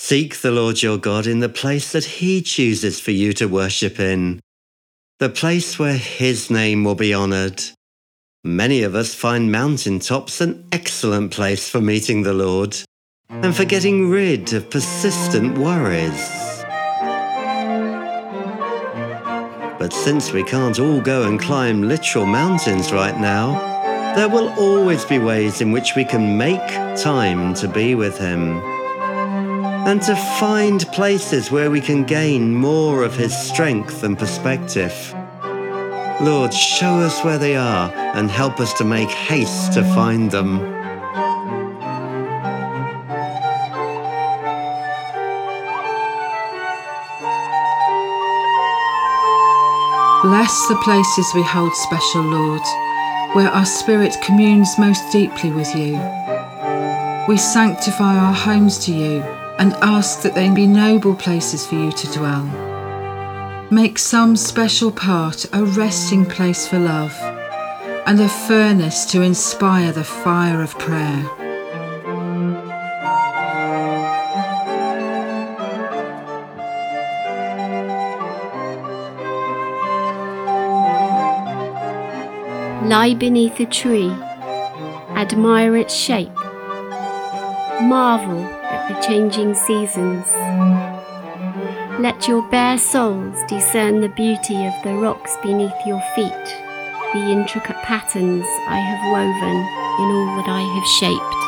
Seek the Lord your God in the place that he chooses for you to worship in, the place where his name will be honoured. Many of us find mountain tops an excellent place for meeting the Lord and for getting rid of persistent worries. But since we can't all go and climb literal mountains right now, there will always be ways in which we can make time to be with him and to find places where we can gain more of his strength and perspective. Lord, show us where they are and help us to make haste to find them. Bless the places we hold special, Lord, where our spirit communes most deeply with you. We sanctify our homes to you and ask that they be noble places for you to dwell. Make some special part a resting place for love and a furnace to inspire the fire of prayer. Lie beneath a tree, admire its shape, marvel at the changing seasons. Let your bare souls discern the beauty of the rocks beneath your feet, the intricate patterns I have woven in all that I have shaped.